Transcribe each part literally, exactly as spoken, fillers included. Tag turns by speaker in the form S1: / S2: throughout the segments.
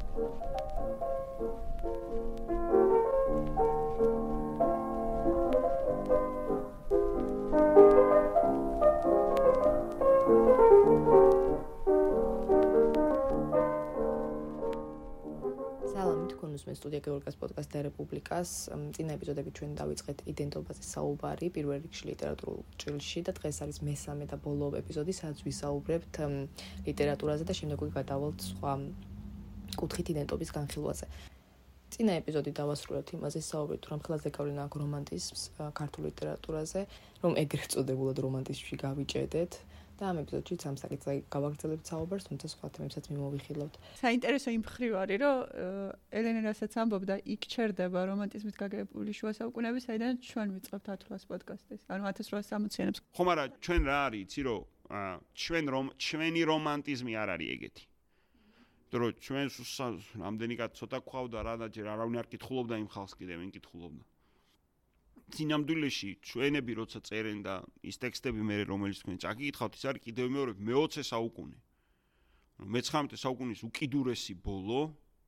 S1: მე სტუდია გეორგას პოდკასტ რესპუბლიკას წინა ეპიზოდები ჩვენ დავიწყეთ იდენტობაზე საუბარი პირველ რიგში ლიტერატურულ ჭრილში და დღეს არის მესამე და ბოლო ეპიზოდი, სადაც ვისაუბრებთ ლიტერატურაზე და შემდეგ უკვე გადავალთ სხვა კუთხით იდენტობის განხილვაზე. წინა ეპიზოდი დავასრულებთ იმაზე საუბრით, რომ ხელაზე გავლენა აქვს რომანტიზმს ქართულ ლიტერატურაზე, რომ ეგრეთ წოდებულად რომანტიზმში გავიჭედეთ. და ამ ეპიზოდშიც ამ საკითხზე გავაგრძელებთ საუბარს, თუმცა სხვა თემებსაც მიმოვიხილავთ.
S2: საინტერესო იმ მხრივ არის, რომ ელენე რასაც ამბობდა, იქ ჩერდება რომანტიზმით გაგებული შუა საუკუნეები, საიდან ჩვენ ვიწყებთ ათასრვას პოდკასტის. ანუ ათას რვაას სამოციანებს.
S3: ხომ არა, ჩვენ რა არის, იცი რომ ჩვენ რომ ჩვენი რომანტიზმი არ არის ეგეთი. იმიტომ რომ ჩვენ რამდენი კაცი ცოტა გვყავდა რა და ჯერ არავინ არ კითხულობდა იმ ხალხს კიდე ვინ კითხულობდა. წინამდვილეში ჩვენები როცა წერენ და ის ტექსტები მე რომელიც თქვენ წაკითხავთ ის არის კიდევ მეორე მეოცე საუკუნე. მეცხრამეტე საუკუნის უკიდურესი ბოლო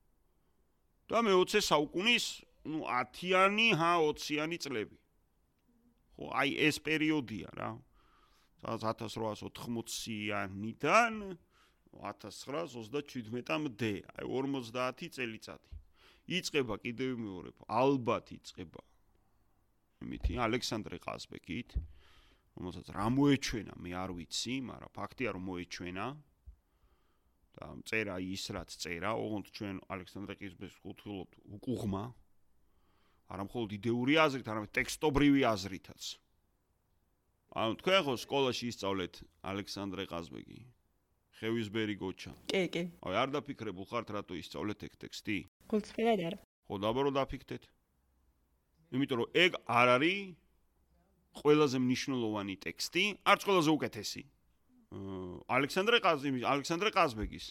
S3: და მეოცე საუკუნის ნუ ათიანი, ჰა ოციანი წლები. ხო, აი ეს პერიოდია რა. სადაც ათას რვაას ოთხმოციანიდან ათას ცხრაას ოცდაჩვიდმეტამდე, აი ორმოცდაათი წელიწადი. იწყება კიდევ მეორე, ალბათ იწყება იმითი ალექსანდრე ყაზბეგით, რომელსაც რა მოეჩვენა, მე არ ვიცი, მაგრამ ფაქტია რომ მოეჩვენა. და წერა ის რაც წერა, ოღონდ ჩვენ ალექსანდრე ყაზბეგს ვკითხულობთ უკუღმა, არა მხოლოდ იდეური აზრით, არამედ ტექსტობრივი აზრითაც. ანუ თქვენ ხო სკოლაში ისწავლეთ ალექსანდრე ყაზბეგი? ხევისბერი გოჩა.
S2: კი, კი.
S3: აი არ დაფიქრებულ ხართ რატო ისწავლეთ ეგ ტექსტი?
S2: გულწრფელად არა.
S3: ხო, დაბარო დაფიქრდეთ. იმიტომ რომ ეგ არ არის ყველაზე მნიშვნელოვანი ტექსტი, არც ყველაზე უკეთესი. ალექსანდრე ყაზბეგის, ალექსანდრე ყაზბეგის.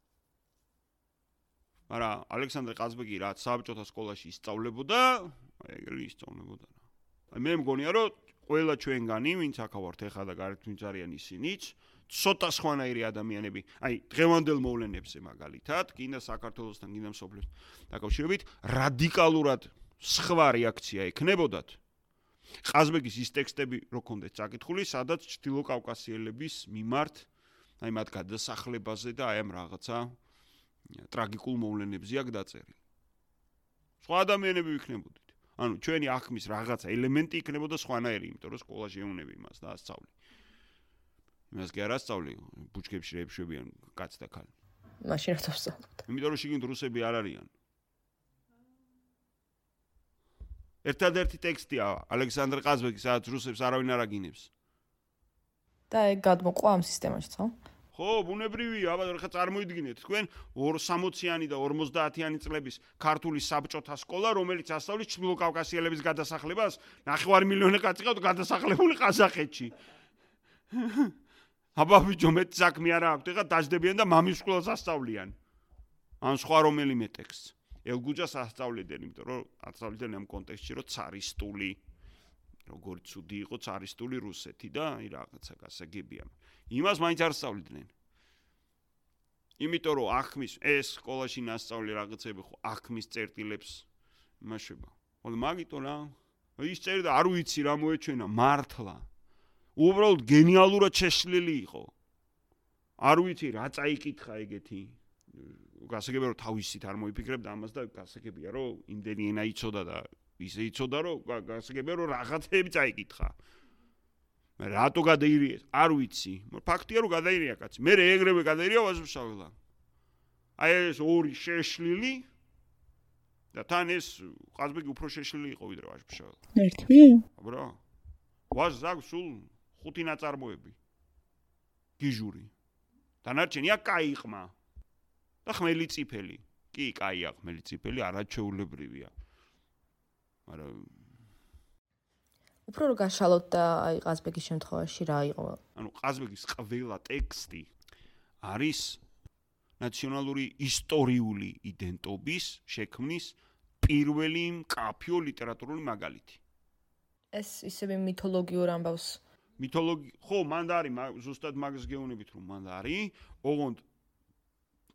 S3: მაგრამ ალექსანდრე ყაზბეგი რაც საბჭოთა სკოლაში ისწავლებოდა, ეგრე ისწავლებოდა რა. აი მე მგონია რომ ყველა ჩვენგანი, ვინც აქ ვართ ეხლა და გარეთ ვინც არიან ისინიც, ცოტა სხვანაირი ადამიანები, აი დღევანდელ მოვლენებზე მაგალითად, კიდე საქართველოსთან, კიდე მსოფლიოს დაკავშირებით, რადიკალურად სხვა რეაქცია ექნებოდათ. ყაზბეგის ის ტექსტები რო ქონდეთ წაკითხული, სადაც ჩრდილო კავკასიელების მიმართ, აი მათ გადასახლებაზე და აი ამ რაღაცა ტრაგიკულ მოვლენებზე აქ დაწერილი. სხვა ადამიანები ვიქნებოდით. ანუ ჩვენი აღქმის რაღაცა ელემენტი იქნებოდა სხვანაირი, იმიტომ რომ სკოლაში ეუნები იმას და ასწავლი. იმას კი არ ასწავლი, ბუჩქებში რეებშვებიან კაცი და ქალი.
S1: მაშინ რა დავსწავლოთ?
S3: იმიტომ რომ შიგნით რუსები არ არიან. ერთადერთი ტექსტია ალექსანდრე ყაზბეგის, სადაც რუსებს არავინ არ აგინებს.
S1: და ეგ გადმოყვა ამ სისტემაში, ხო?
S3: ხო, ბუნებრივია, აბა ხა წარმოიდგინეთ, თქვენ სამოციანი და ორმოცდაათიანი წლების ქართული საბჭოთა სკოლა, რომელიც ასწავლის ჩრდილო კავკასიელების გადასახლებას, ნახევარი მილიონი კაცი ყავთ გადასახლებული ყაზახეთში. აბა ბიჭო, მე საქმე არა აქვს, ეხლა დაждდებიან და მამის სკოლას ასწავლიან. ან სხვა რომელიმე ტექსტს. ელგუჯას ასწავლიდნენ, იმიტომ რომ ასწავლიდნენ ამ კონტექსტში, რომ цаრისტული, როგორ ცუდი იყო цаრისტული რუსეთი და აი რაღაცა გასაგებია. იმას მაინც არ ასწავლიდნენ. იმიტომ რომ აღქმის ეს სკოლაში ნასწავლი რაღაცები ხო აღქმის წერტილებს იმაშება. ხოლო მაგიტო რა, ის წერდა არ ვიცი რა მოეჩვენა მართლა. უბრალოდ გენიალურად შეშლილი იყო. არ ვიცი რა წაიკითხა ეგეთი. გასაგებია რომ თავისით არ მოიფიქრებდა ამას და გასაგებია რომ იმდენი ენა იცოდა და ისე იცოდა რომ გასაგებია რომ რაღაცები წაიკითხა. მე რატო გადაირიეს? არ ვიცი. ფაქტია რომ გადაირია კაცი. მე ეგრევე გადაირია ვაზრშაველა. აი ეს ორი შეშლილი და თან ეს ყაზბეგი უფრო შეშლილი იყო ვიდრე ვაზრშაველა.
S2: ერთმე?
S3: აბა. ვაზრ სულ ხუთი ნაწარმოები. გიჟური. დანარჩენია კაიყმა. და ხმელი წიფელი. კი, კაია ხმელი წიფელი, არაჩვეულებრივია. მაგრამ
S1: უფრო რო გაშალოთ და აი ყაზბეგის შემთხვევაში რა იყო?
S3: ანუ ყაზბეგის ყველა ტექსტი არის ნაციონალური ისტორიული იდენტობის შექმნის პირველი მკაფიო ლიტერატურული მაგალითი.
S1: ეს ისევ მითოლოგიურ ამბავს.
S3: მითოლოგი, ხო, მანდ არის, ზუსტად მაგას გეუბნებით რომ მანდ არის, ოღონდ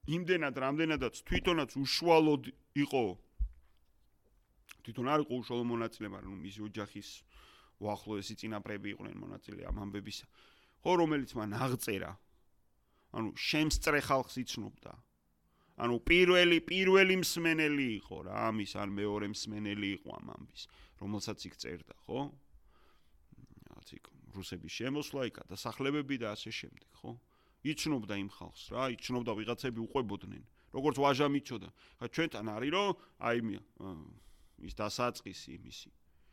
S3: იმდენად რამდენადაც თვითონაც უშუალოდ იყო თვითონ არ იყო უშუალო მონაწილე, მაგრამ მისი ოჯახის უახლოესი წინაპრები იყვნენ მონაწილე ამ ამბებისა. ხო, რომელიც მან აღწერა. ანუ შემსწრე ხალხს იცნობდა. ანუ პირველი პირველი მსმენელი იყო რა, ამის ან მეორე მსმენელი იყო ამ ამბის, რომელსაც იქ წერდა, ხო? რაც იქ რუსების შემოსვლა, იქ დასახლებები და ასე შემდეგ, ხო? იცნობდა იმ ხალხს რა, იცნობდა ვიღაცები უყვებოდნენ. როგორც ვაჟა მიცოდა. ხა ჩვენთან არის რომ აი ის დასაწყისი იმისი.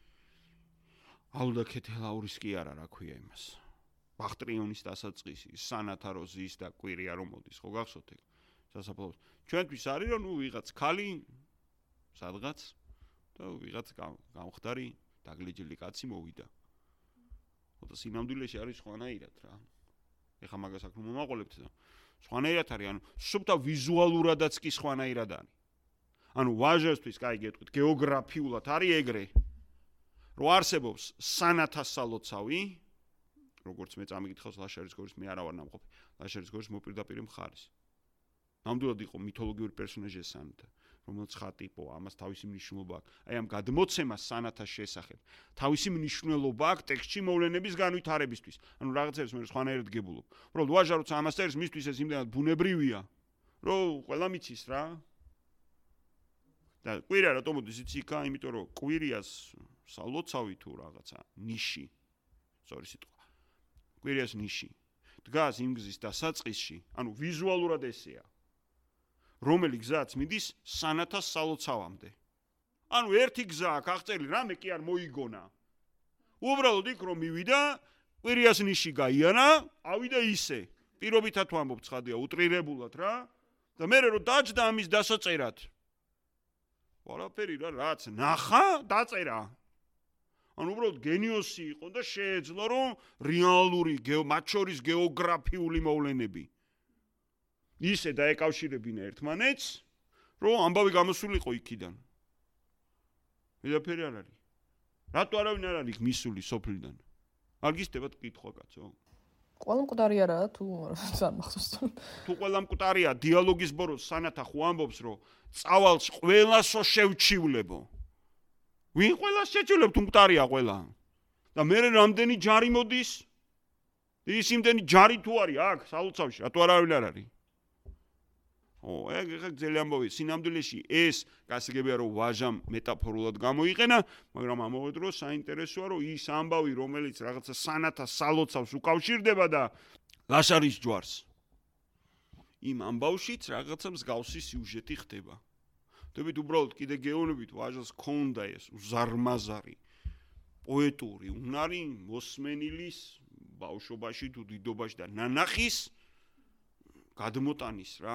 S3: აუდა ქეთელაურის კი არა, რა ქვია იმას. ბახტრიონის დასაწყისი, სანათაროზის და კვირია რომ მოდის, ხო გახსოვთ ეგ? სასაფლაოს. ჩვენთვის არის რომ ნუ ვიღაც ხალი სადღაც და ვიღაც გამხდარი დაგლეჯილი კაცი მოვიდა. ხოდა სინამდვილეში არის სხვანაირად რა. ეხა მაგას აქ მომაყოლებთ და სხვანაირად არის, ანუ სუფთა ვიზუალურადაც კი სხვანაირად არის. ანუ ვაჟისთვის, კაი გეტყვით, გეოგრაფიულად არის ეგრე. რომ არსებობს სანათასალოცავი, როგორც მე წამიგითხავს ლაშარის გორის, მე არა ვარ ნამყოფი. ლაშარის გორის მოპირდაპირე მხარის. ნამდვილად იყო მითოლოგიური პერსონაჟი სანათა, რომელიც ხატიპო, ამას თავისი მნიშვნელობა აქვს. აი ამ გადმოცემას სანათას შესახებ, თავისი მნიშვნელობა აქვს ტექსტში მოვლენების განვითარებისთვის. ანუ რაღაცებს მე სხვანაირად გებულობ. უბრალოდ ვაჟა როცა ამას წერს, მისთვის ეს იმდენად ბუნებრივია, რომ ყველა მიცის რა. და კვირია რატომ მოდის იცი იქა, იმიტომ რომ კვირიას სალოცავი თუ რაღაცა ნიში, სწორი სიტყვა. კვირიას ნიში დგას იმ გზის დასაწყისში, ანუ ვიზუალურად ესეა. რომელი გზაც მიდის სანათას სალოცავამდე. ანუ ერთი გზა აქვს აღწერილი, რამე კი არ მოიგონა. უბრალოდ იქ რომ მივიდა, კვირიას ნიში გაიანა, ავიდა ისე. პირობითად ვამბობ ცხადია, უტრირებულად რა. და მე რომ დაჯდა ამის დასაწერად. ყველაფერი რა, რაც ნახა, დაწერა. ანუ უბრალოდ გენიოსი იყო და შეეძლო რომ რეალური მათ შორის გეოგრაფიული მოვლენები ისე დაეკავშირებინა ერთმანეთს, რომ ამბავი გამოსულიყო იქიდან. მედაფერი არ არის. რატო არავინ არ არის მისული სოფლიდან? არ გისდებათ კითხვა კაცო?
S1: ყველა მკვდარი არაა თუ არ მახსოვს.
S3: თუ ყველა მკვდარია, დიალოგის ბოროს სანათა ხო ამბობს, რომ წავალს ყველასო შევჩივლებო. ვინ ყველას შეჩვენებ თუ მკვდარია ყველა? და მე რამდენი ჯარი მოდის? ის იმდენი ჯარი თუ არის აქ სალოცავში, რატო არავინ არ არის? ო, ეგ ეგ ძელი ამბავი, სინამდვილეში ეს გასაგებია რომ ვაჟამ მეტაფორულად გამოიყენა, მაგრამ ამავე დროს საინტერესოა რომ ის ამბავი, რომელიც რაღაცა სანათას სალოცავს უკავშირდება და ლაშარის ჯვარს. იმ ამბავშიც რაღაცა მსგავსი სიუჟეტი ხდება. დებით უბრალოდ კიდე გეოვნებით ვაჟას ქონდა ეს უზარმაზარი პოეტური უნარი მოსმენილის ბავშვობაში თუ დიდობაში და ნანახის გადმოტანის რა.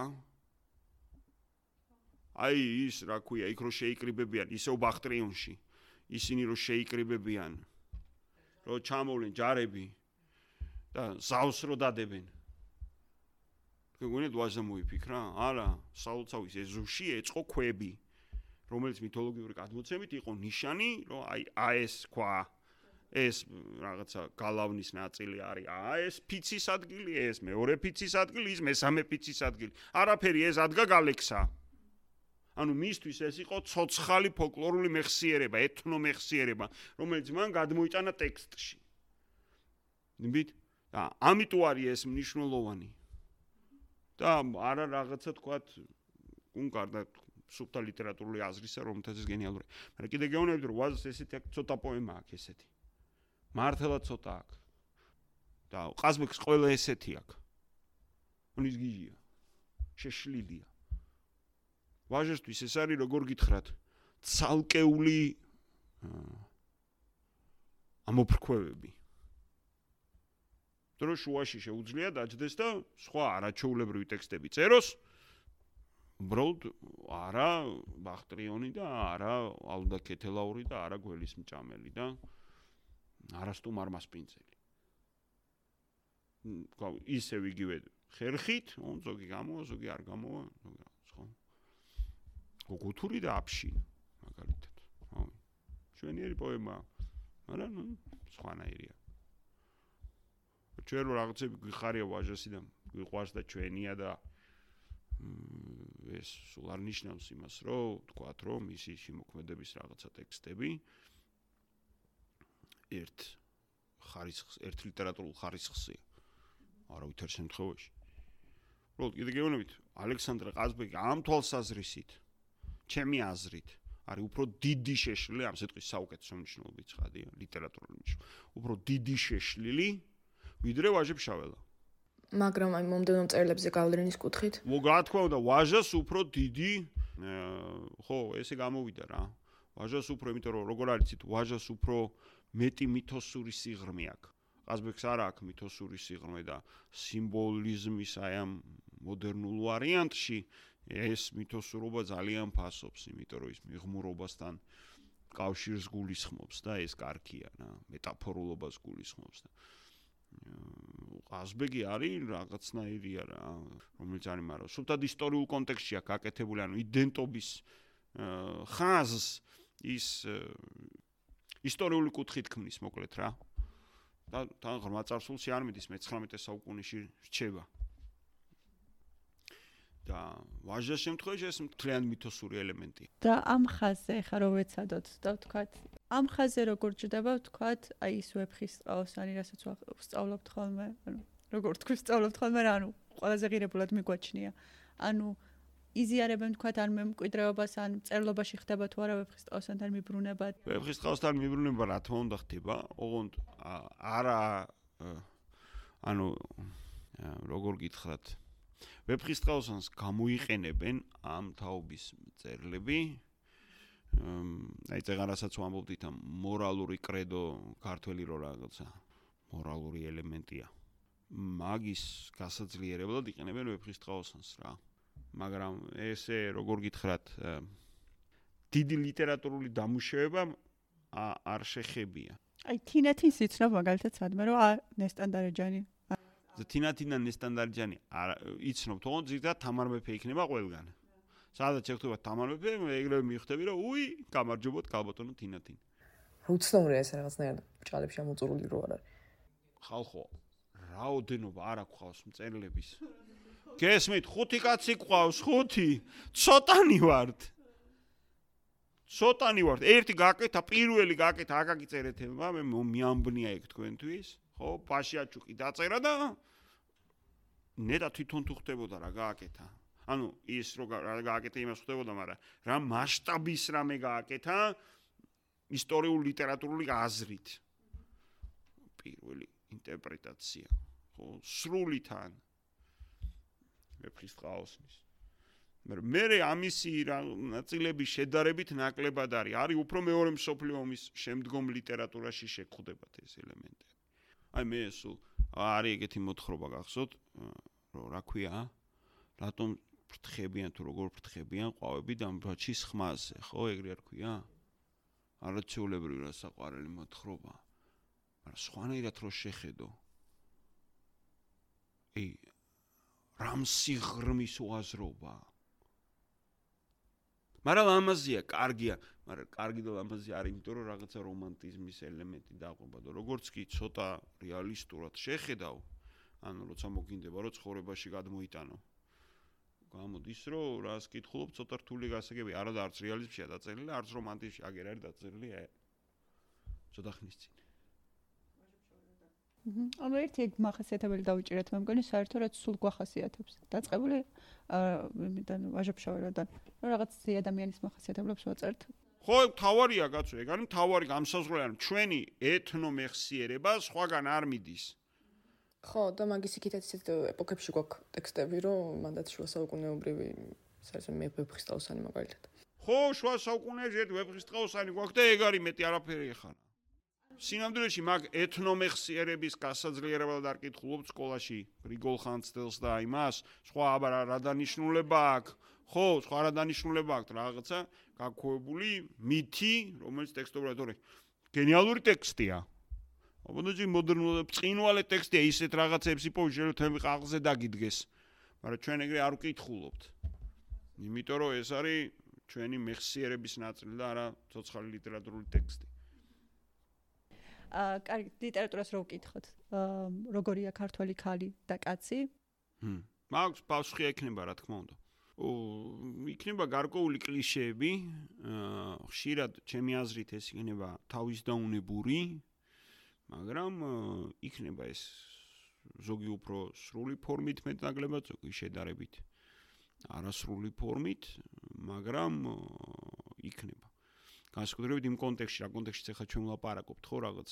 S3: აი ის რა ქვია, იქ რო შეიკრიბებიან ისევ ბახტრიონში, ისინი რო შეიკრიბებიან, რო ჩამოვლენ ჯარები და ზავს რო დადებენ. გეგონეთ ვაჟა მოიფიქრა? არა, სალოცავის ეზოში ეწყო ქვები, რომელიც მითოლოგიური გადმოცემით იყო ნიშანი, რომ აი ეს ქვა, ეს რაღაცა გალავნის ნაწილი არის, აი ეს ფიცის ადგილი, ეს მეორე ფიცის ადგილი, ის მესამე ფიცის ადგილი. არაფერი ეს ადგა გალექსა. ანუ მისთვის ეს იყო ცოცხალი ფოლკლორული მეხსიერება, ეთნომეხსიერება, რომელიც მან გადმოიტანა ტექსტში. ნიბით? და ამიტომ არის ეს მნიშვნელოვანი. და არა რაღაცა თქვათ უნკარდა სუფთა ლიტერატურული აზრისა, რომელთაც ეს გენიალური. მაგრამ კიდე გეუბნებით რომ ვაზს ესეთი ცოტა პოემა აქვს ესეთი. მართლაც ცოტა აქვს. და ყაზბეგს ყველა ესეთი აქვს. ანუ ის გიჟია. შეშლილია. ვაჟისთვის ეს არის როგორ გითხრათ, ცალკეული ამოფრქვევები. დრო შუაში შეუძლია დაჯდეს და სხვა არაჩვეულებრივი ტექსტები წეროს. უბრალოდ არა ბახტრიონი და არა ალდა ქეთელაური და არა გველის მჭამელი და არა სტუმარმასპინძელი. ისევ იგივე ხერხით, ზოგი გამოვა, ზოგი არ გამოვა, ხო? გოგუთური და აფშინ, მაგალითად. ხო. ჩვენიერი პოემა, მაგრამ სხვანაირია. ჩვენ რაღაცები გვიხარია ვაჟასი და გვიყვარს და ჩვენია და ეს სულ არ ნიშნავს იმას, რომ თქვათ, რომ ისი შემოქმედების რაღაცა ტექსტები ერთ ხარისხს, ერთ ლიტერატურულ ხარისხსია. არა ვითარ შემთხვევაში. უბრალოდ კიდე გეუბნებით, ალექსანდრე ყაზბეგი ამ თვალსაზრისით, ჩემი აზრით, არის უფრო დიდი შეშლილი, ამ სიტყვის საუკეთესო მნიშვნელობით ცხადია, ლიტერატურული მნიშვნელობით. უფრო დიდი შეშლილი, ვიდრე ვაჟა-ფშაველა.
S1: მაგრამ აი მომდევნო წერილებზე გავლენის კუთხით?
S3: მო რა თქმა უნდა, ვაჟას უფრო დიდი, ხო, ესე გამოვიდა რა. ვაჟას უფრო, იმიტომ რომ როგორ არის იცით, ვაჟას უფრო მეტი მითოსური სიღრმე აქვს. ყაზბეგს არ აქვს მითოსური სიღრმე და სიმბოლიზმის აი ამ მოდერნულ ვარიანტში ეს მითოსურობა ძალიან ფასობს, იმიტომ რომ ის მიღმურობასთან კავშირს გულისხმობს და ეს კარგია რა, მეტაფორულობას გულისხმობს და ყაზბეგი არის რაღაცნაირია რა, რომელიც არის, მაგრამ სულტად ისტორიულ კონტექსტშია გაკეთებული, ანუ იდენტობის ხაზს ის ისტორიული კუთხით ქმნის, მოკლედ რა. და თან ღრმა წარსულში არ მიდის, მეცხრამეტე საუკუნეში რჩება. და ვაჟას შემთხვევაში ეს მთლიანი მითოსური ელემენტია.
S2: და ამ ხაზზე ხა რო ვეცადოთ და ვთქვათ, ამ ხაზზე როგორ ჭდება ვთქვათ, აი ის ვეფხისტყაოსანი, რასაც ვსწავლობთ ხოლმე, ანუ როგორ თქვი ვსწავლობთ ხოლმე რა, ანუ ყველაზე ღირებულად მიგვაჩნია. ანუ იზიარებენ ვთქვათ ან მემკვიდრეობას ან წერლობაში ხდება თუ არა ვეფხისტყაოსანთან მიბრუნება.
S3: ვეფხისტყაოსთან მიბრუნება რა თქმა უნდა ხდება, ოღონდ არა ანუ როგორ გითხრათ, ვეფხისტყაოსანს გამოიყენებენ ამ თაობის წერლები. აი წეგან რასაც ვამბობდით ამ მორალური კრედო ქართველი რო რაღაცა მორალური ელემენტია. მაგის გასაძლიერებლად იყენებენ ვეფხისტყაოსანს რა. მაგრამ ესე როგორ გითხრათ, დიდი ლიტერატურული დამუშავება არ შეხებია.
S2: აი თინათინს იცნობ მაგალითად სადმე რომ ნესტანდარეჯანი.
S3: თინათინა ნესტანდარეჯანი იცნობ, თუმცა ზოგადად თამარ მეფე იქნება ყველგან. სადაც ეხება თამარ მეფე, ეგრევე მივხვდები რომ უი, გამარჯობოთ ქალბატონო თინათინ.
S1: უცნაურია ეს რაღაცნაირად ჭალებში ამოწურული რო არ არის.
S3: ხალხო, რაოდენობა არ აქვს მწერლების. გესმით, ხუთი კაცი ყავს, ხუთი. ცოტანი ვართ. ცოტანი ვართ. ერთი გაკეთა, პირველი გაკეთა, აკაკი წერეთება, მე მიამბნია ეგ თქვენთვის. ხო, პაშიაჩუკი დაწერა და ნეტა თვითონ თუ ხდებოდა რა გააკეთა. ანუ ის რო რა გააკეთა იმას ხდებოდა, მაგრამ რა მასშტაბის რამე გააკეთა ისტორიულ ლიტერატურული აზრით. პირველი ინტერპრეტაცია. ხო, სრულითან ვეფხისტყაოსნის. მე ამისი ნაწილების შედარებით ნაკლებად არის. არის უფრო მეორე მსოფლიო ომის შემდგომ ლიტერატურაში შეგხვდებათ ეს ელემენტები. აი მე სულ არის ეგეთი მოთხრობა გახსოვთ, რომ რა ქვია? რატომ ფრთხებიან თუ როგორ ფრთხებიან ყვავები დამბაჩის ხმაზე, ხო, ეგრე არ ქვია? არაჩვეულებრივი რა საყვარელი მოთხრობა. მაგრამ სხვანაირად რო შეხედო. ე რამ სიღრმის უაზრობა. მაგრამ ლამაზია, კარგია, მაგრამ კარგი და ლამაზი არის, იმიტომ რომ რაღაცა რომანტიზმის ელემენტი დაყვება და როგორც კი ცოტა რეალისტურად შეხედავ, ანუ როცა მოგინდება რომ ცხოვრებაში გადმოიტანო. გამოდის რომ რას კითხულობ, ცოტა რთული გასაგები, არა და არც რეალიზმშია დაწერილი, არც რომანტიზმში, აგერ არის დაწერილი, აი. ცოტა ხნის წინ.
S2: ანუ ერთი ეგ მახასიათებელი დავიჭირეთ, მე მგონი საერთოდ რაც სულ გვახასიათებს. დაწყებული იმიდან ვაჟა-ფშაველიდან, რომ რაღაც ადამიანის მახასიათებლებს ვაწერთ.
S3: ხო, თავარია კაცო, ეგ არის თავარი გამსაზღვრელი, ანუ ჩვენი ეთნო მეხსიერება სხვაგან არ მიდის.
S1: ხო, და მაგის იქითაც ისეთ ეპოქებში გვაქვს ტექსტები, რომ მანდაც შუა საუკუნეობრივი საერთოდ მე ვეფხისტყაოსანი მაგალითად.
S3: ხო, შუა საუკუნეებში ერთ ვეფხისტყაოსანი გვაქვს და ეგ არის მეტი არაფერი ეხანა. სინამდვილეში მაგ ეთნომეხსიერების გასაძლიერებლად არ კითხულობთ სკოლაში გრიგოლ ხანძთელს და იმას, სხვა აბა რა დანიშნულება აქვს, ხო, სხვა რა დანიშნულება აქვს, რაღაცა გაქვეყნებული მითი, რომელიც ტექსტობრივად თორე გენიალური ტექსტია. აბანოჯი მოდერნული წინვალე ტექსტია, ისეთ რაღაცებს იპოვე, რომ თემი ყაღზე დაგიდგეს. მაგრამ ჩვენ ეგრე არ ვკითხულობთ. იმიტომ რომ ეს არის ჩვენი მეხსიერების ნაწილი და არა ცოცხალი ლიტერატურული ტექსტი.
S2: აა, კარგი, ლიტერატურას რო ვკითხოთ. აა, როგორია ქართველი ქალი და კაცი?
S3: ჰმ. მაგს პასუხი ექნება, რა თქმა უნდა. იქნება გარკვეული კლიშეები, ხშირად ჩემი აზრით ეს იქნება თავისდაუნებური, მაგრამ იქნება ეს ზოგი უფრო სრული ფორმით მეტნაკლებად, ზოგი შედარებით არასრული ფორმით, მაგრამ იქნება. განსაკუთრებით იმ კონტექსტში, რა კონტექსტში ახლა ჩვენ ვლაპარაკობთ, ხო, რაღაც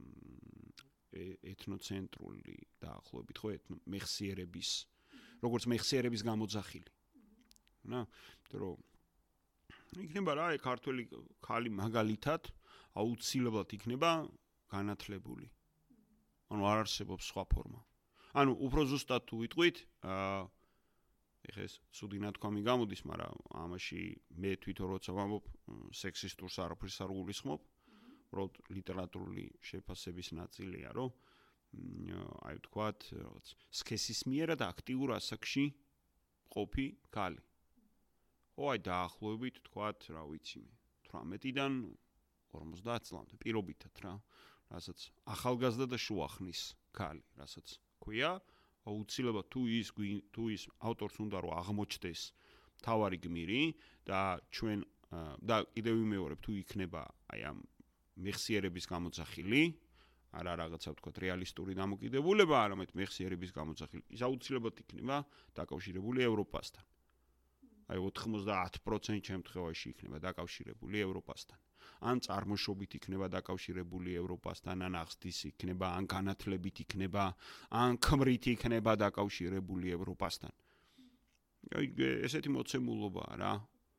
S3: ეთნოცენტრული დაახლოებით, ხო, მეხსიერების, როგორც მეხსიერების გამოძახილი. რა, იმიტომ რომ იქნება რა, ქართველი ხალი მაგალითად აუცილებლად იქნება განათლებული. ანუ არ არსებობს სხვა ფორმა. ანუ უფრო ზუსტად თუ ვიტყვით, აა ეხლა ეს ცუდი ნათქვამი გამოდის, მაგრამ ამაში მე თვითონ როცა ვამბობ სექსისტურს არაფერს არ გულისხმობ, უბრალოდ ლიტერატურული შეფასების ნაწილია, რომ აი ვთქვათ, რაღაც სქესისმიერად აქტიურ ასაკში ყოფი ქალი. ხო, აი დაახლოებით ვთქვათ, რა ვიცი მე, თვრამეტიდან ორმოცდაათ წლამდე პირობითად რა, რასაც ახალგაზრდა და შუახნის ქალი, რასაც ქვია, აუცილებლად თუ ის თუ ის ავტორს უნდა რომ აღმოჩნდეს თავარი გმირი და ჩვენ და კიდევ ვიმეორებ თუ იქნება აი ამ მეხსიერების გამოძახილი, არა რაღაცა ვთქვათ რეალისტური დამოკიდებულება, არამედ მეხსიერების გამოძახილი. ის აუცილებლად იქნება დაკავშირებული ევროპასთან. აი ოთხმოცდაათ პროცენტ შემთხვევაში იქნება დაკავშირებული ევროპასთან. ან წარმოშობით იქნება დაკავშირებული ევროპასთან, ან აღზრდის იქნება, ან განათლებით იქნება, ან ქმრით იქნება დაკავშირებული ევროპასთან. აი ესეთი მოცემულობაა რა.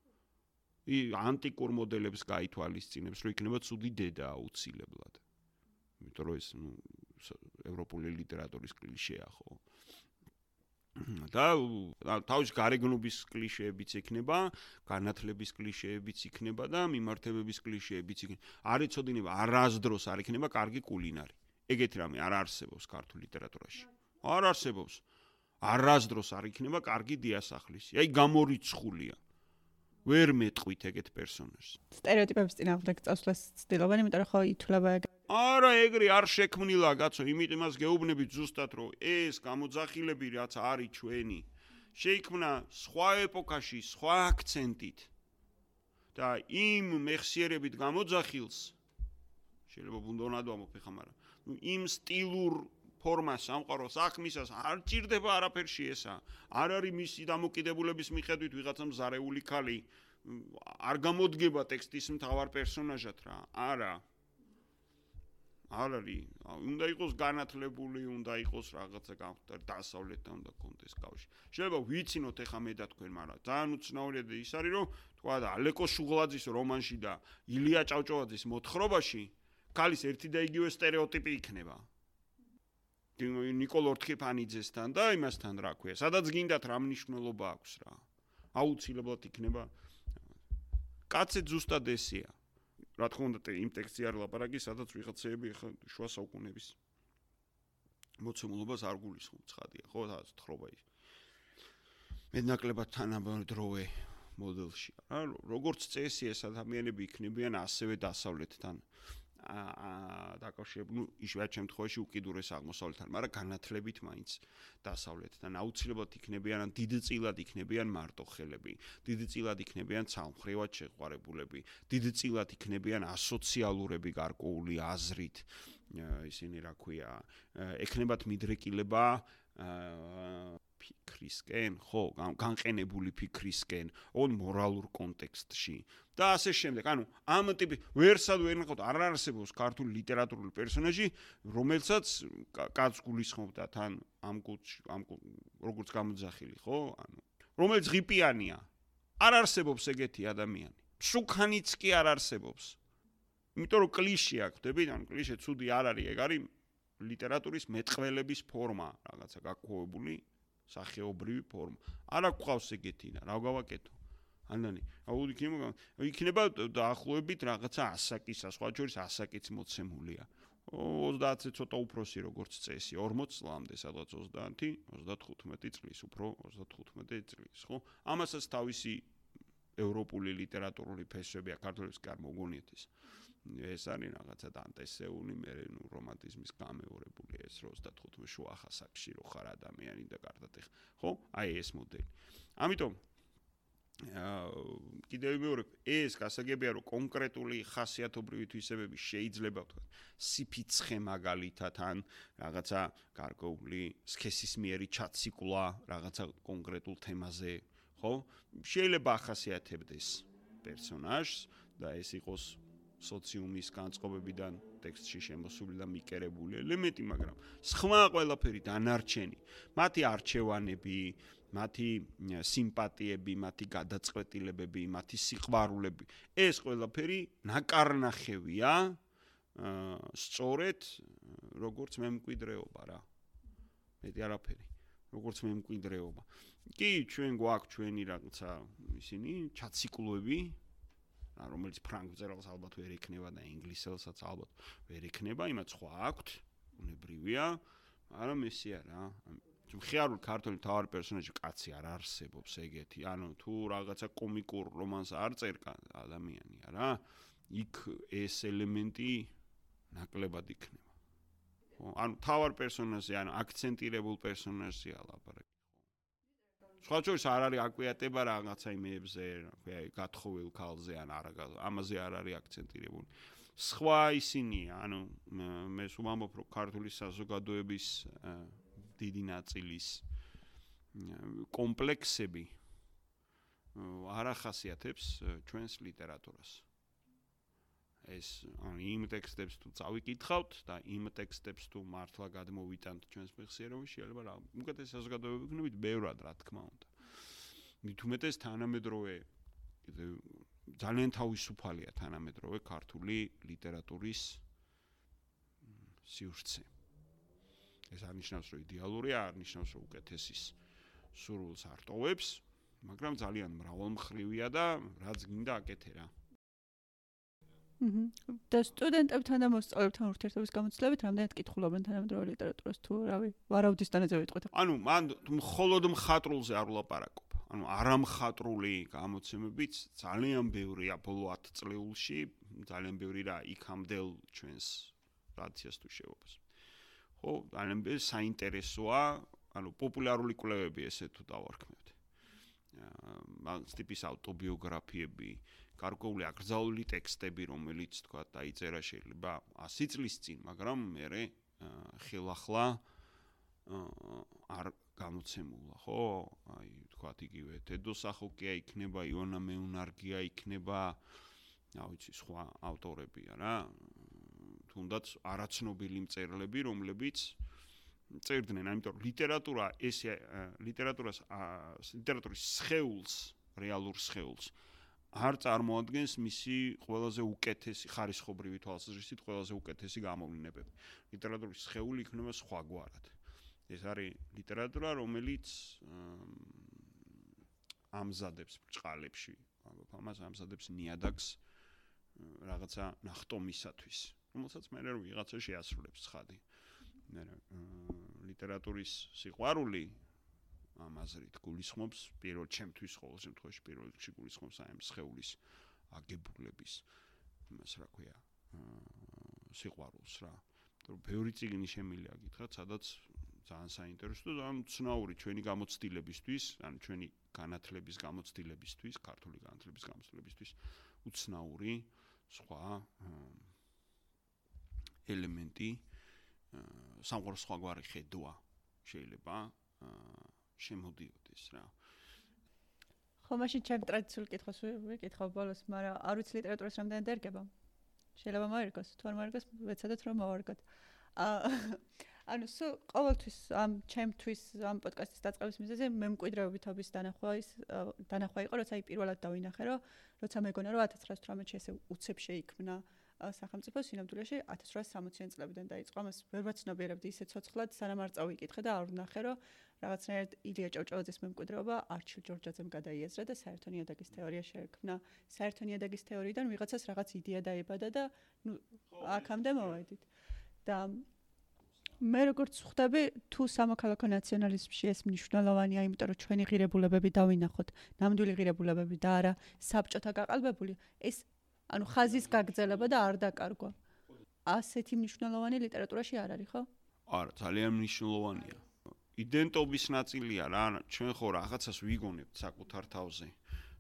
S3: ი ანტიკურ მოდელებს გაითვალისწინებს, რომ იქნება ცუდი დედა აუცილებლად. იმიტომ რომ ეს ნუ ევროპული ლიტერატურის კლიშეა, ხო? და თავის გარეგნობის კლიშეებიც იქნება, განათლების კლიშეებიც იქნება და მიმართებების კლიშეებიც იქნება. არ იცოდინება, არასდროს არ იქნება კარგი კულინარი. ეგეთი რამე არ არსებობს ქართულ ლიტერატურაში. არ არსებობს. არასდროს არ იქნება კარგი დიასახლისი. აი გამორიცხულია. ვერ მეტყვით ეგეთ პერსონაჟს.
S2: სტერეოტიპების წინააღმდეგ წასვლას ცდილობენ, იმიტომ რომ ხო ითვლება ეგ.
S3: არა, ეგრე არ შექმნილა, კაცო, იმიტომ იმას გეუბნებით ზუსტად, რომ ეს გამოძახილები რაც არის ჩვენი, შეიქმნა სხვა ეპოქაში, სხვა აქცენტით. და იმ მეხსიერებით გამოძახილს შეიძლება ბუნდოვნად ვამბობ ხა, მაგრამ იმ სტილურ ფორმას სამყაროს ახმისას არ ჭირდება არაფერში ესა. არ არის მისი დამოკიდებულების მიხედვით ვიღაცა მზარეული ქალი, არ გამოდგება ტექსტის მთავარ პერსონაჟად რა. არა. არ არის, უნდა იყოს განათლებული, უნდა იყოს რაღაცა გამხდარი დასავლეთთან უნდა კონდეს კავშირი. შეიძლება ვიცინოთ ეხა მე და თქვენ, მაგრამ ძალიან უცნაურია და ის არის, რომ თქვა და ალეკო შუღლაძის რომანში და ილია ჭავჭავაძის მოთხრობაში ქალის ერთი და იგივე სტერეოტიპი იქნება. ნიკოლ ორთქიფანიძესთან და იმასთან რა ქვია, სადაც გინდათ რა მნიშვნელობა აქვს რა. აუცილებლად იქნება. კაცე ზუსტად ესეა. რა თქმა უნდა, იმ ტექსტში არ ლაპარაკი, სადაც ვიღაცები ხა შუა საუკუნეების მოცემულობას არ გულისხმობ, ცხადია, ხო, სადაც თხრობა ის. მეტნაკლებად თანამედროვე მოდელში, რა, როგორც წესი ეს ადამიანები იქნებიან ასევე დასავლეთთან აა დაკავშირებული, ნუ იშვიათ შემთხვევაში უკიდურეს აღმოსავლეთთან, მაგრამ განათლებით მაინც დასავლეთთან. აუცილებლად იქნებიან, ან დიდწილად იქნებიან მარტოხელები, დიდწილად იქნებიან ცალმხრივად შეყვარებულები, დიდწილად იქნებიან ასოციალურები გარკვეული აზრით. ისინი რა ქვია, ექნებათ მიდრეკილება აა ფიქრისკენ, ხო, განყენებული ფიქრისკენ, ონ მორალურ კონტექსტში და ასე შემდეგ. ანუ ამ ტიპი ვერსად ვერ ნახავთ, არ არსებობს ქართული ლიტერატურული პერსონაჟი, რომელსაც კაც გულისხმობდა თან ამ კუთხე, ამ როგორც გამოძახილი, ხო? ანუ რომელიც ღიპიანია. არ არსებობს ეგეთი ადამიანი. სუქანიც კი არ არსებობს. იმიტომ რომ კლიშე აქვს, ხდები? ანუ კლიშე ცუდი არ არის, ეგ არის ლიტერატურის მეტყველების ფორმა, რაღაცა გაკეთებული სახეობრივი ფორმა. არა გვყავს ეგეთი და რა გავაკეთო? ანდანი, აუ იქნება, იქნება დაახლოებით რაღაცა ასაკის, სხვა შორის ასაკიც მოცემულია. ოცდაათზე ცოტა უფროსი როგორც წესი, ორმოც წლამდე, სადღაც ოცდაათი, ოცდათხუთმეტი წლის, უფრო ოცდათხუთმეტი წლის, ხო? ამასაც თავისი ევროპული ლიტერატურული ფესვები ქართველებს კი არ მოგონიათ ეს. ეს არის რაღაცა დანტესეული, მე ნუ რომანტიზმის გამეორებული ეს ოცდათხუთმეტ შუა ასაკში რო ხარ ადამიანი და გარდატეხ, ხო? აი ეს მოდელი. ამიტომ კიდევ მეორე ეს გასაგებია რომ კონკრეტული ხასიათობრივი თვისებები შეიძლება ვთქვათ სიფიცხე მაგალითად ან რაღაცა გარკვეული სქესისმიერი ჩაციკლა რაღაცა კონკრეტულ თემაზე ხო შეიძლება ახასიათებდეს პერსონაჟს და ეს იყოს სოციუმის განწყობებიდან ტექსტში შემოსული და მიკერებული ელემენტი მაგრამ სხვა ყველაფერი დანარჩენი მათი არჩევანები მათი სიმპათიები, მათი გადაწყვეტილებები, მათი სიყვარულები, ეს ყველაფერი ნაკარნახევია სწორედ როგორც მემკვიდრეობა რა. მეტი არაფერი, როგორც მემკვიდრეობა. კი, ჩვენ გვაქვს ჩვენი რაღაცა ისინი, ჩაციკლოები, რომელიც ფრანგ მწერალს ალბათ ვერ ექნება და ინგლისელსაც ალბათ ვერ ექნება, იმათ სხვა აქვთ, უნებრივია, მაგრამ ესე არა. მხიარული ქართული თავარი პერსონაჟი კაცი არ არსებობს ეგეთი. ანუ თუ რაღაცა კომიკურ რომანს არ წერ ადამიანი, არა? იქ ეს ელემენტი ნაკლებად იქნება. ხო? ანუ თავარ პერსონაჟზე, ანუ აქცენტირებულ პერსონაჟზე ალაპარაკი. სხვა შორის არ არის აკვიატება რაღაცა იმებზე, რა ქვია, გათხოვილ ქალზე ან არა, ამაზე არ არის აქცენტირებული. სხვა ისინია, ანუ მე ვამბობ, რომ ქართული საზოგადოების დიდი ნაწილის კომპლექსები არ ახასიათებს ჩვენს ლიტერატურას. ეს იმ ტექსტებს თუ წავიკითხავთ და იმ ტექსტებს თუ მართლა გადმოვიტანთ ჩვენს მეხსიერებაში, შეიძლება რა უკეთესი საზოგადოებები ვიქნებით ბევრად, რა თქმა უნდა. მით უმეტეს თანამედროვე ძალიან თავისუფალია თანამედროვე ქართული ლიტერატურის სივრცე. ეს არნიშნავს, რომ იდეალურია, არნიშნავს, რომ უკეთესის სურვილს არ ტოვებს, მაგრამ ძალიან მრავალმხრივია და რაც გინდა აკეთე რა.
S2: აჰა. და სტუდენტებთან და მოსწავლეებთან ურთიერთობის გამოცდილებით რამდენად კითხულობენ თანამედროვე ლიტერატურას თუ რავი, ვარაუდის დანაძე ვიტყვით.
S3: ანუ მან მხოლოდ მხატრულზე არ ვლაპარაკობ. ანუ არამხატრული გამოცემებიც ძალიან ბევრია ბოლო ათ წლეულში, ძალიან ბევრი რა იქამდელ ჩვენს რაციას თუ შევობას. ხო, ძალიან ბევრი საინტერესოა, ანუ პოპულარული კვლევები ესე თუ დავარქმევთ. ამ ტიპის ავტობიოგრაფიები, გარკვეული აკრძალული ტექსტები, რომელიც თქვა დაიწერა შეიძლება ასი წლის წინ, მაგრამ მე ხელახლა არ გამოცემულა, ხო? აი, თქვა იგივე თედო სახოკია იქნება, იონა მეუნარგია იქნება, რა ვიცი, სხვა ავტორებია რა. თუნდაც არაცნობილი მწერლები, რომლებიც წერდნენ, ამიტომ ლიტერატურა ესე ლიტერატურას ლიტერატურის სხეულს, რეალურ სხეულს არ წარმოადგენს მისი ყველაზე უკეთესი ხარისხობრივი თვალსაზრისით ყველაზე უკეთესი გამოვლინებები. ლიტერატურის სხეული იქნება სხვაგვარად. ეს არის ლიტერატურა, რომელიც ამზადებს ბრჭყალებში, ამას ამზადებს ნიადაგს რაღაცა ნახტომისათვის. რომელსაც მე რო ვიღაცა შეასრულებს ცხადი. მე ლიტერატურის სიყვარული ამაზრით გულისხმობს პირველ ჩემთვის ყოველ შემთხვევაში პირველ რიგში გულისხმობს აი ამ სხეულის აგებულების იმას რა ქვია სიყვარულს რა. თუ ბევრი წიგნი შემილია გითხრათ, სადაც ძალიან საინტერესო და ამ ცნაური ჩვენი გამოცდილებისთვის, ან ჩვენი განათლების გამოცდილებისთვის, ქართული განათლების გამოცდილებისთვის უცნაური სხვა ელემენტი სამყაროს სხვაგვარი ხედვა შეიძლება შემოდიოდეს რა.
S2: ხო, მაშინ ჩემ ტრადიციულ კითხვას ვიკითხავ ბოლოს, მაგრამ არ ვიცი ლიტერატურას რამდენად ერგება. შეიძლება მოერგოს, თუ არ მოერგოს, ვეცადოთ რომ მოვარგოთ. ანუ სულ ყოველთვის ამ ჩემთვის ამ პოდკასტის დაწყების მიზეზი მემკვიდრეობითობის დანახვის დანახვა იყო, როცა აი პირველად დავინახე, რომ როცა მეგონა რომ ათას ცხრაასი ოცდაათში ესე უცებ შეიქმნა სახელმწიფო სინამდვილეში ათას ცხრაასი სამოციანი წლებიდან დაიწყო. ამას ვერ ვაცნობიერებდი ისე ცოცხლად, სანამ არ წავიკითხე და არ ვნახე, რომ რაღაცნაირად ილია ჭავჭავაძის მემკვიდრეობა არჩილ ჯორჯაძემ გადაიაზრა და საერთო ნიადაგის თეორია შეექმნა. საერთო ნიადაგის თეორიიდან ვიღაცას რაღაც იდეა დაებადა და ნუ აქამდე მოვედით. და მე როგორც ხვდები, თუ სამოქალაქო ნაციონალიზმში ეს მნიშვნელოვანია, იმიტომ რომ ჩვენი ღირებულებები დავინახოთ, ნამდვილი ღირებულებები და არა საბჭოთა გაყალბებული, ეს ანუ ხაზის გაგრძელება და არ დაკარგვა. ასეთი მნიშვნელოვანი ლიტერატურაში არ არის, ხო?
S3: არა, ძალიან მნიშვნელოვანია. იდენტობის ნაწილია რა, ჩვენ ხო რაღაცას ვიგონებთ საკუთარ თავზე.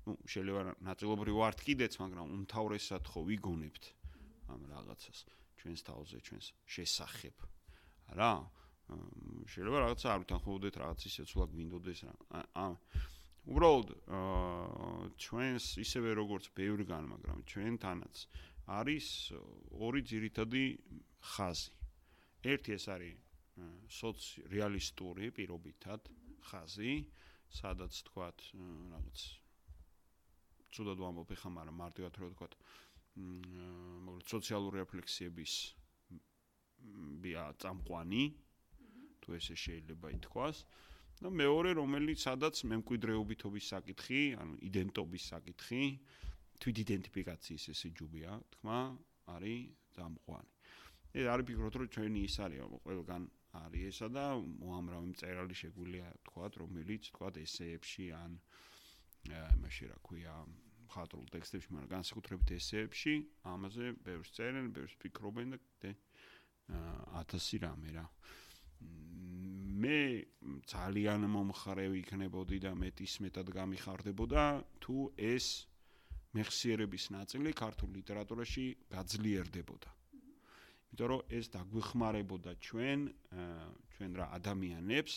S3: ну შეიძლება ნაწილობრივ ვართ კიდეც, მაგრამ უმთავრესად ხო ვიგონებთ ამ რაღაცას ჩვენს თავზე, ჩვენს შესახებ. რა? შეიძლება რაღაცა არ ვითანხმობდეთ, რაღაც ისე ცულა გვინდოდეს რა. ამ უბრალოდ ჩვენს ისევე როგორც ბევრგან, მაგრამ ჩვენთანაც არის ორი ძირითადი ხაზი. ერთი ეს არის სოციალისტური პირობითად ხაზი, სადაც თქვათ რაღაც ცუდად ვამბობ ხა, მაგრამ მარტივად რო ვთქვათ, მოგეთ სოციალური რეფლექსიების ბია წამყვანი, თუ ესე შეიძლება ითქვას. და მეორე, რომელიც სადაც მემკვიდრეობითობის საკითხი, ანუ იდენტობის საკითხი, თვითიდენტიფიკაციის ესე ჯუბია, თქმა, არის წამყვანი. ეს არის ფიქრობთ, რომ ჩვენი ის არის, ყველგან არის ესა და უამრავი მწერალი შეგვიძლია თქვათ, რომელიც თქვათ ესეებში ან იმაში რა ქვია, მხატვრულ ტექსტებში, მაგრამ განსაკუთრებით ესეებში, ამაზე ბევრს წერენ, ბევრს ფიქრობენ და ათასი რამე რა. მე ძალიან მომხრე ვიქნებოდი და მეტის მეტად გამიხარდებოდა თუ ეს მეხსიერების ნაწილი ქართულ ლიტერატურაში გაძლიერდებოდა. იმიტომ რომ ეს დაგვეხმარებოდა ჩვენ ჩვენ რა ადამიანებს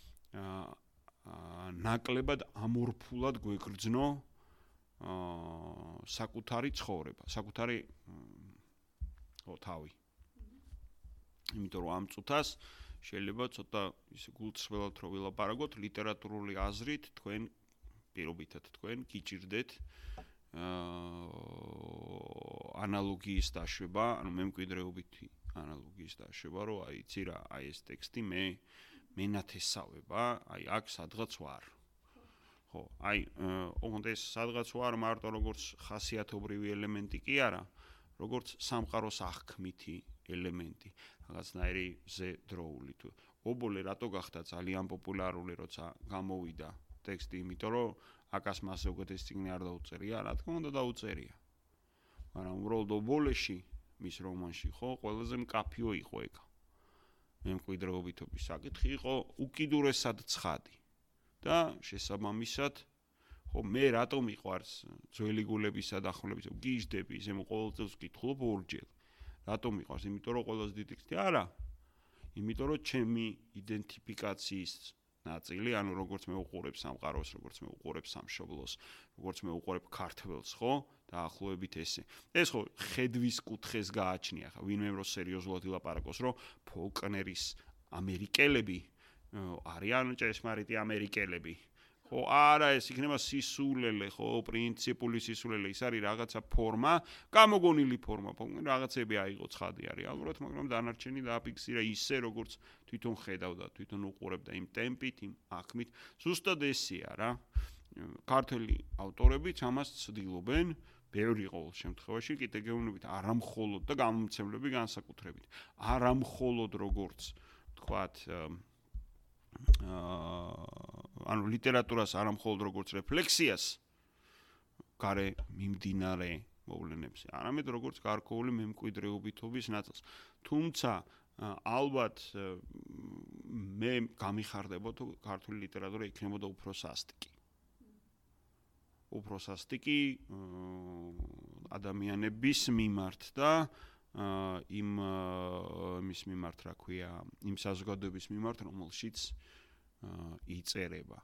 S3: ნაკლებად ამორფულად გვეგრძნო საკუთარი ცხოვრება, საკუთარი ო თავი. იმიტომ რომ ამ წუთას შეიძლება ცოტა ისე გულწრფელად რო ვილაპარაკოთ, ლიტერატურული აზრით თქვენ პირობითად თქვენ გიჭირდეთ ანალოგიის დაშვება, ანუ მემკვიდრეობითი ანალოგიის დაშვება, რომ აი იცი რა, აი ეს ტექსტი მე მენათესავება, აი აქ სადღაც ვარ. ხო, აი, ოღონდ ეს სადღაც ვარ მარტო როგორც ხასიათობრივი ელემენტი კი არა, როგორც სამყაროს აღქმითი ელემენტი, რაღაცნაირი ზე დროული თუ. ობოლე რატო გახდა ძალიან პოპულარული, როცა გამოვიდა ტექსტი, იმიტომ რომ აკას მასზე უკეთ ეს წიგნი არ დაუწერია, რა თქმა უნდა დაუწერია. მაგრამ უბრალოდ ობოლეში, მის რომანში ხო, ყველაზე მკაფიო იყო ეგ. მემკვიდრეობითობის საკითხი იყო უკიდურესად ცხადი. და შესაბამისად, ხო, მე რატომ მიყვარს ძველი გულებისა დახმარებისა, გიждდები, ისე ყოველწელს ვკითხულობ ორჯერ. რატომ მიყვარს? იმიტომ რომ ყველაზე დიდი ტექსტი არა. იმიტომ რომ ჩემი იდენტიფიკაციის ნაწილი, ანუ როგორც მე უყურებ სამყაროს, როგორც მე უყურებ სამშობლოს, როგორც მე უყურებ ქართველს, ხო? დაახლოებით ესე. ეს ხო ხედვის კუთხეს გააჩნია, ხა, ვინმე რო სერიოზულად ილაპარაკოს, რომ ფოლკნერის ამერიკელები არიან ჭეშმარიტი ამერიკელები. ხო, არა, ეს იქნება სისულელე, ხო, პრინციპული სისულელე, ის არის რაღაცა ფორმა, გამოგონილი ფორმა, რაღაცები აიღო ცხადი არის ალბათ, მაგრამ დანარჩენი დააფიქსირა ისე, როგორც თვითონ ხედავდა, თვითონ უყურებდა იმ ტემპით, იმ აღქმით. ზუსტად ესეა რა. ქართველი ავტორებიც ამას ცდილობენ, ბევრი ყოველ შემთხვევაში, კიდე გეუბნებით, არა მხოლოდ და გამომცემლები განსაკუთრებით. არა მხოლოდ როგორც თქვათ ანუ ლიტერატურას არა მხოლოდ როგორც რეფლექსიას გარე მიმდინარე მოვლენებზე, არამედ როგორც გარკვეული მემკვიდრეობითობის ნაწილს. თუმცა ალბათ მე გამიხარდებოდა თუ ქართული ლიტერატურა იქნებოდა უფრო სასტიკი. უფრო სასტიკი ადამიანების მიმართ და იმ მის მიმართ რა ქვია, იმ საზოგადოების მიმართ, რომელშიც იწერება.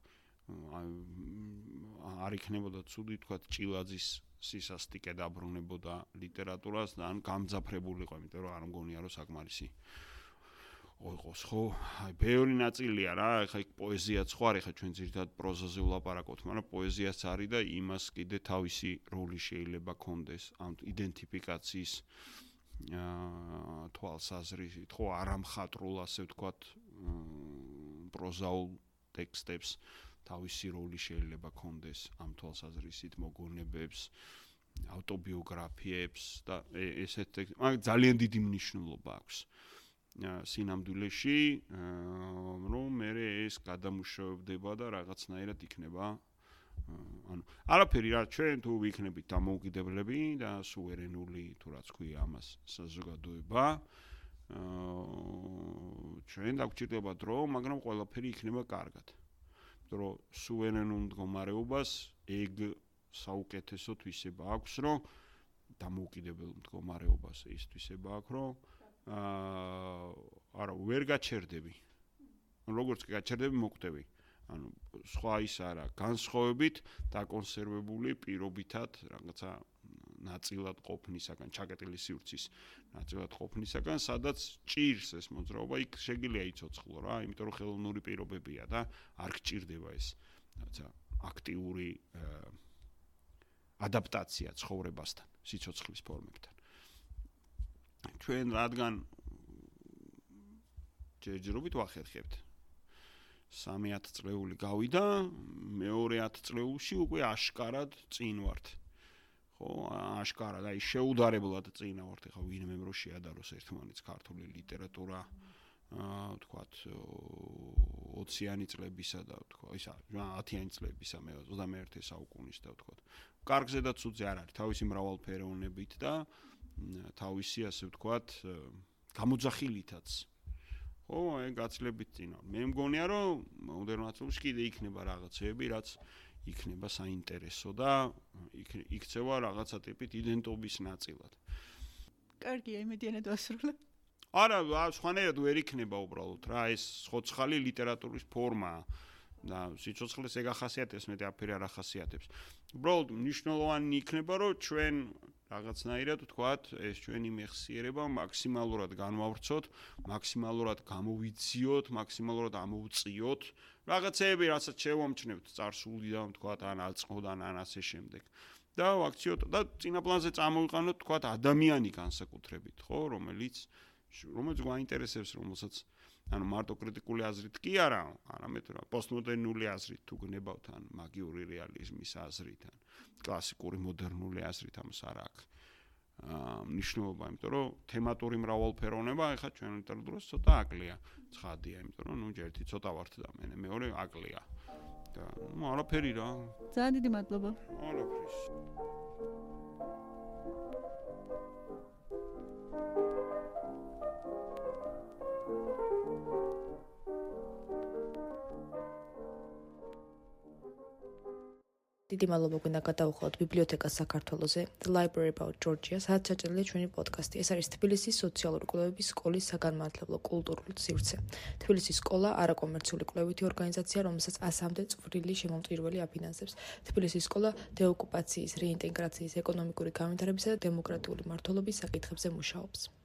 S3: არ იქნებოდა ცუდი თქვა ჭილაძის სისასტიკე დაბრუნებოდა ლიტერატურას და ან გამძაფრებულიყო, იმიტომ რომ არ მგონია რომ საკმარისი ოიყოს, ხო? აი, ბევრი ნაწილია რა, ეხლა იქ პოეზიაც ხო არის, ეხლა ჩვენ ძირითადად პროზაზე ვლაპარაკობთ, მაგრამ პოეზიაც არის და იმას კიდე თავისი როლი შეიძლება კონდეს ამ იდენტიფიკაციის თვალსაზრისით, ხო, არამხატრულ, ასე ვთქვათ, პროზაულ ტექსტებს თავისი როლი შეიძლება კონდეს ამ თვალსაზრისით მოგონებებს, ავტობიოგრაფიებს და ესეთ ტექსტებს, მაგრამ ძალიან დიდი მნიშვნელობა აქვს სინამდვილეში, რომ მე ეს გადამუშავდება და რაღაცნაირად იქნება ანუ არაფერი რა ჩვენ თუ ვიქნებით დამოუკიდებლები და სუვერენული თუ რაც ქვია ამას საზოგადოება ჩვენ დაგვჭირდება დრო, მაგრამ ყველაფერი იქნება კარგად. იმიტომ რომ სუვერენულ მდგომარეობას ეგ საუკეთესოდ ვისება აქვს, რომ დამოუკიდებელ მდგომარეობას ის ვისება აქვს, რომ აა არა, ვერ გაჩერდები. როგორც კი გაჩერდები, მოკვდები. ანუ სხვა ის არა, განსხვავებით დაკონსერვებული პირობითად რაღაცა ნაწილად ყოფნისაგან, ჩაკეტილი სივრცის ნაწილად ყოფნისაგან, სადაც ჭირს ეს მოძრაობა, იქ შეგიძლია იცოცხლო რა, იმიტომ რომ ხელოვნური პირობებია და არ გჭირდება ეს რაღაცა აქტიური ადაპტაცია ცხოვრებასთან, სიცოცხლის ფორმებთან. ჩვენ რადგან ჯერჯერობით ვახერხებთ სამი ათწლეული გავიდა, მეორე ათწლეულში უკვე აშკარად წინ ვართ. ხო, აშკარად, აი შეუდარებლად წინა ვართ, ხა ვინმე რო შეადაროს ერთმანეთს ქართული ლიტერატურა, აა ვთქვათ, ოციანი წლებისა და ვთქვა, ისა, ათიანი წლებისა, მე ოცდამეერთე საუკუნის და ვთქვათ. კარგზე და ცუდზე არ არის, თავისი მრავალფეროვნებით და თავისი, ასე ვთქვათ, გამოძახილითაც. ხო, აი გაცლებით წინა. მე მგონია, რომ მოდერნ ათწლეულში კიდე იქნება რაღაცები, რაც იქნება საინტერესო და იქცევა რაღაცა ტიპით იდენტობის ნაწილად.
S2: კარგია, იმედიანად ვასრულე.
S3: არა, სხვანაირად ვერ იქნება უბრალოდ რა, ეს ცოცხალი ლიტერატურის ფორმაა და სიცოცხლეს ეგ ახასიათებს, მეტი აფერი არ ახასიათებს. უბრალოდ მნიშვნელოვანი იქნება, რომ ჩვენ რაღაცნაირად ვთქვათ, ეს ჩვენი მეხსიერება მაქსიმალურად განვავრცოთ, მაქსიმალურად გამოვიციოთ, მაქსიმალურად ამოვწიოთ. რაღაცეები, რასაც შევამჩნევთ წარსულიდან, ვთქვათ, ან აწყოდან, ან ასე შემდეგ. და ვაქციოთ და წინა პლანზე წამოვიყანოთ, ვთქვათ, ადამიანი განსაკუთრებით, ხო, რომელიც რომელიც გვაინტერესებს, რომელსაც ანუ მარტო კრიტიკული აზრით კი არა, არამედ პოსტმოდერნული აზრით თუ გნებავთ, ან მაგიური რეალიზმის აზრით, ან კლასიკური მოდერნული აზრით ამას არ აქვს მნიშვნელობა, იმიტომ რომ თემატური მრავალფეროვნება ეხლა ჩვენ ლიტერატურას ცოტა აკლია, ცხადია, იმიტომ რომ ნუ ერთი ცოტა ვართ და მე მეორე აკლია. და ნუ არაფერი რა.
S2: ძალიან დიდი მადლობა.
S3: არაფრის.
S1: დიდი მადლობა გვინდა გადავხვალოთ ბიბლიოთეკას საქართველოზე, The Library About Georgia, სადაც ჩაჭრილია ჩვენი პოდკასტი. ეს არის თბილისის სოციალური კვლევების სკოლის საგანმანათლებლო კულტურული სივრცე. თბილისის სკოლა არაკომერციული კვლევითი ორგანიზაცია, რომელსაც ასამდე წვრილი შემომწირველი აფინანსებს. თბილისის სკოლა დეოკუპაციის, რეინტეგრაციის, ეკონომიკური განვითარებისა და დემოკრატიული მმართველობის საკითხებზე მუშაობს.